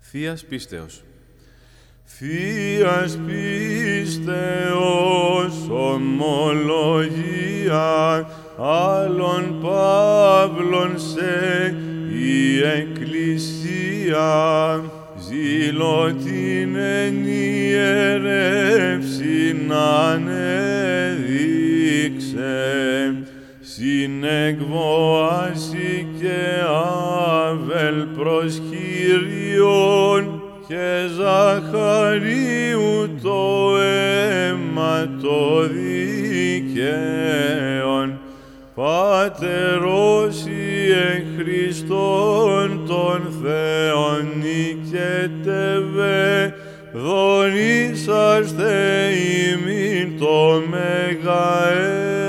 Θείας πίστεως. Θείας πίστεως ομολογία άλλων Παύλων σε η Εκκλησία ζήλωτην εν ιερεύσιν ανέδειξε συνεκβόαση και Άβελ προς Κύριον και Ζαχαρίου το αίμα το δικαίον, Πάτερος Ιε Χριστόν τον Θεόν νικέτευε, δωρήσαστε ημίν το Μεγαέ.